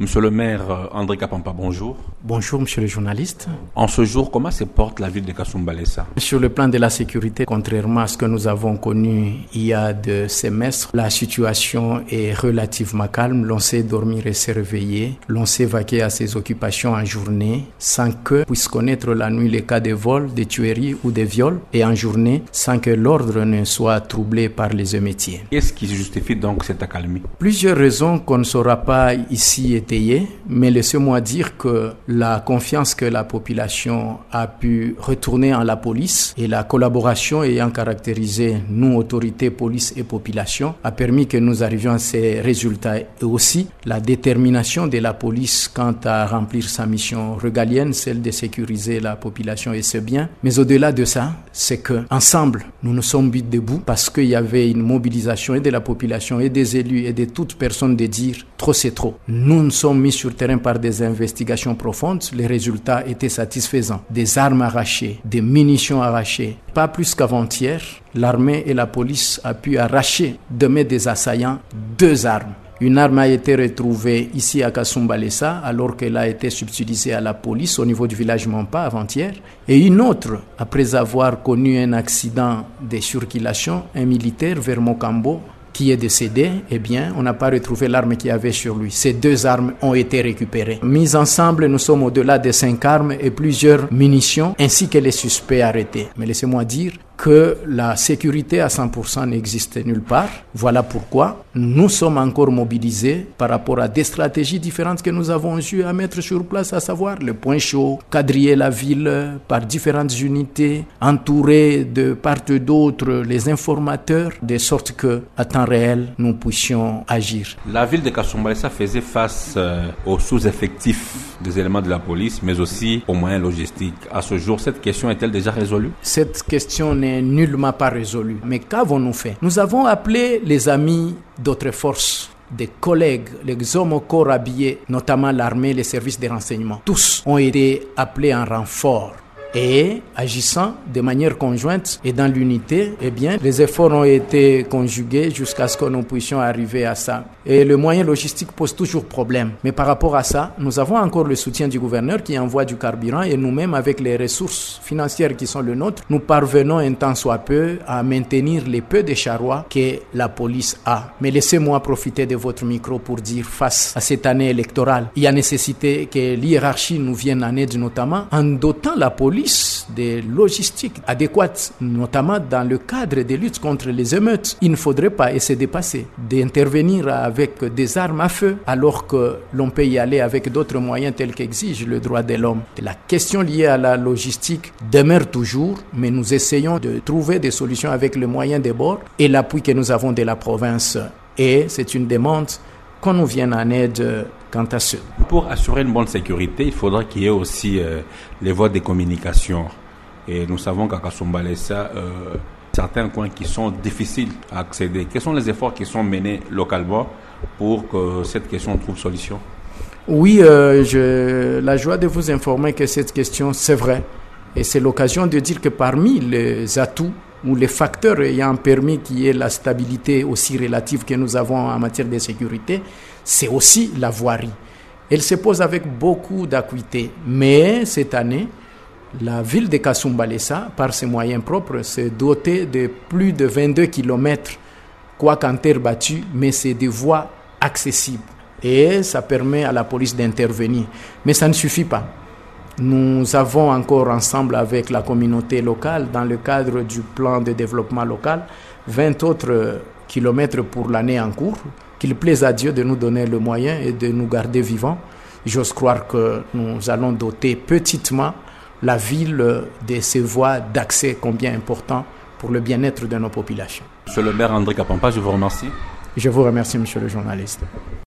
Monsieur le maire André Kapampa, bonjour. Bonjour, monsieur le journaliste. En ce jour, comment se porte la ville de Kasumbalesa? Sur le plan de la sécurité, contrairement à ce que nous avons connu il y a 2 semestres, la situation est relativement calme. L'on sait dormir et se réveiller. L'on sait vaquer à ses occupations en journée sans que puisse connaître la nuit les cas de vol, de tueries ou de viols, et en journée sans que l'ordre ne soit troublé par les émeutiers. Qu'est-ce qui justifie donc cette accalmie? Plusieurs raisons qu'on ne saura pas ici étayer, mais laissez-moi dire que la confiance que la population a pu retourner en la police et la collaboration ayant caractérisé nous, autorités, police et population, a permis que nous arrivions à ces résultats. Et aussi la détermination de la police quant à remplir sa mission régalienne, celle de sécuriser la population et ses biens. Mais au-delà de ça, c'est que ensemble, nous nous sommes mis debout parce qu'il y avait une mobilisation et de la population et des élus et de toute personne de dire trop c'est trop. Nous sommes mis sur terrain par des investigations profondes. Les résultats étaient satisfaisants. Des armes arrachées, des munitions arrachées. Pas plus qu'avant-hier, l'armée et la police a pu arracher de main des assaillants 2 armes. Une arme a été retrouvée ici à Kasumbalesa alors qu'elle a été subtilisée à la police au niveau du village Mampa avant-hier. Et une autre, après avoir connu un accident de circulation, un militaire vers Mokambo, qui est décédé, eh bien, on n'a pas retrouvé l'arme qu'il y avait sur lui. Ces 2 armes ont été récupérées. Mises ensemble, nous sommes au-delà de 5 armes et plusieurs munitions, ainsi que les suspects arrêtés. Mais laissez-moi dire que la sécurité à 100% n'existe nulle part. Voilà pourquoi nous sommes encore mobilisés par rapport à des stratégies différentes que nous avons eu à mettre sur place, à savoir le point chaud, quadriller la ville par différentes unités, entourer de part et d'autre les informateurs, de sorte que, à temps réel, nous puissions agir. La ville de Kasumbalesa faisait face aux sous-effectifs des éléments de la police, mais aussi aux moyens logistiques. À ce jour, cette question est-elle déjà résolue? Cette question n'est nullement pas résolue. Mais qu'avons-nous fait? Nous avons appelé les amis d'autres forces, des collègues, les hommes au corps habillés, notamment l'armée, les services de renseignement. Tous ont été appelés en renfort. Et agissant de manière conjointe et dans l'unité, eh bien, les efforts ont été conjugués jusqu'à ce que nous puissions arriver à ça. Et le moyen logistique pose toujours problème. Mais par rapport à ça, nous avons encore le soutien du gouverneur qui envoie du carburant et nous-mêmes, avec les ressources financières qui sont les nôtres, nous parvenons un tant soit peu à maintenir les peu de charrois que la police a. Mais laissez-moi profiter de votre micro pour dire, face à cette année électorale, il y a nécessité que l'hiérarchie nous vienne en aide, notamment en dotant la police des logistiques adéquates, notamment dans le cadre des luttes contre les émeutes. Il ne faudrait pas, et c'est dépassé, d'intervenir avec des armes à feu alors que l'on peut y aller avec d'autres moyens tels qu'exige le droit de l'homme. La question liée à la logistique demeure toujours, mais nous essayons de trouver des solutions avec les moyens des bords et l'appui que nous avons de la province. Et c'est une demande qu'on nous vienne en aide quant à ce. Pour assurer une bonne sécurité, il faudra qu'il y ait aussi les voies de communication. Et nous savons qu'à Kasumbalesa, certains coins qui sont difficiles à accéder. Quels sont les efforts qui sont menés localement pour que cette question trouve solution? Oui, j'ai la joie de vous informer que cette question, c'est vrai. Et c'est l'occasion de dire que parmi les atouts ou les facteurs ayant permis qu'il y ait la stabilité aussi relative que nous avons en matière de sécurité, c'est aussi la voirie. Elle se pose avec beaucoup d'acuité. Mais cette année, la ville de Kasumbalesa, par ses moyens propres, s'est dotée de plus de 22 km, quoique en terre battue, mais c'est des voies accessibles. Et ça permet à la police d'intervenir. Mais ça ne suffit pas. Nous avons encore ensemble avec la communauté locale, dans le cadre du plan de développement local, 20 autres kilomètres pour l'année en cours. Qu'il plaise à Dieu de nous donner le moyen et de nous garder vivants. J'ose croire que nous allons doter petitement la ville de ces voies d'accès combien important pour le bien-être de nos populations. Monsieur le maire André Kapampa, je vous remercie. Je vous remercie, monsieur le journaliste.